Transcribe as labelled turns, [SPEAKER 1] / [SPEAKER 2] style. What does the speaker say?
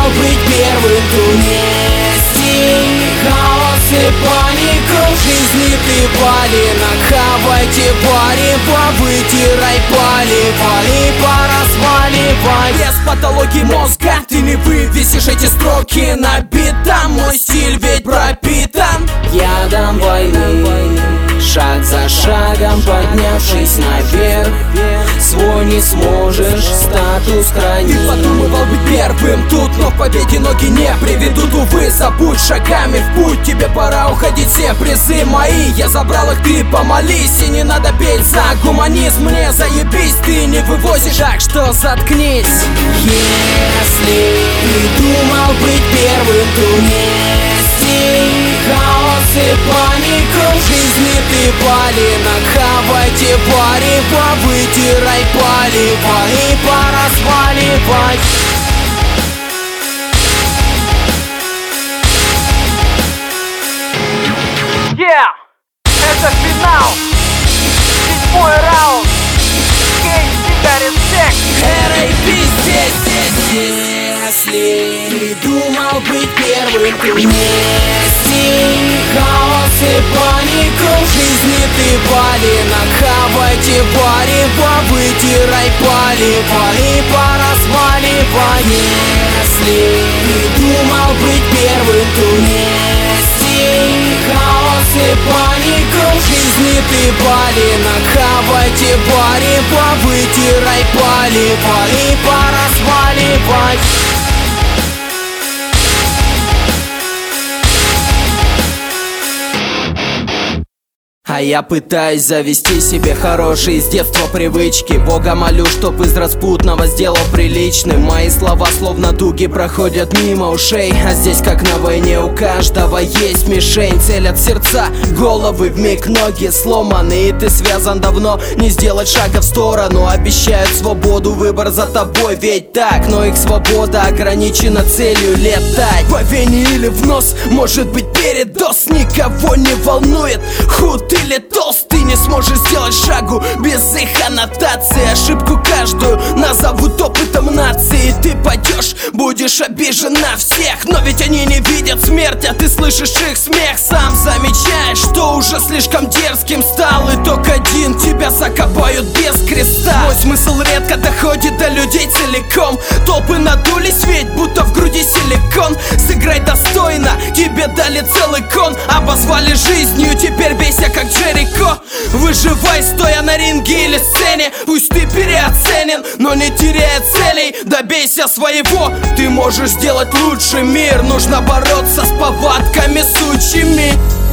[SPEAKER 1] быть первым, то нести хаос и панику. В жизни ты палина, хавайте варево, вытирай палево и пора сваливать. Без патологии мозга ты не вывесишь эти строки на битом. Мой стиль ведь пропитан ядом войны. Шаг за шагом поднявшись наверх, свой не сможешь статус хранить. Ты подумывал быть первым тут, но к победе ноги не приведут, увы. Забудь шагами в путь, тебе пора уходить. Все призы мои, я забрал их, ты помолись. И не надо петь за гуманизм, мне заебись, ты не вывозишь, так что заткнись. Если ты думал быть первым, то нести хаос и панику. В жизни ты палина, хавайте варево, вытирай палево и пора сваливать.
[SPEAKER 2] Это финал, 7-й раунд.
[SPEAKER 1] Если ты думал быть первым, то нести хаос и панику. В жизни ты палина, хавайте варево, вытирай палево и пора сваливать. Если ты думал быть первым, то нести хаос и панику. В жизни ты палина, хавайте варево, вытирай палево и пора сваливать. А я пытаюсь завести себе хорошие с детства привычки. Бога молю, чтоб из распутного сделал приличным. Мои слова словно дуги проходят мимо ушей. А здесь как на войне, у каждого есть мишень. Целят сердца, головы вмиг, ноги сломаны. И ты связан давно, не сделать шага в сторону. Обещают свободу, выбор за тобой, ведь так. Но их свобода ограничена целью летать по вене или в нос, может быть передоз. Никого не волнует, худ или толст. Ты не сможешь сделать шагу без их аннотации. Ошибку каждую назовут опытом нации. Ты пойдешь, будешь обижен на всех, но ведь они не видят смерть, а ты слышишь их смех. Сам замечаешь, что уже слишком дерзким стал. Итог один, тебя закопают без креста. Мой смысл редко доходит до людей целиком. Толпы надулись, ведь будто в груди силикон. Сыграй достойно, тебе дали целый кон. Обозвали жизнью, теперь бейся как Джерико. Выживай, стоя на ринге или сцене. Пусть ты переоценен, но не теряя целей. Добейся своего, ты можешь сделать лучше мир. Нужно бороться с повадками сучьими.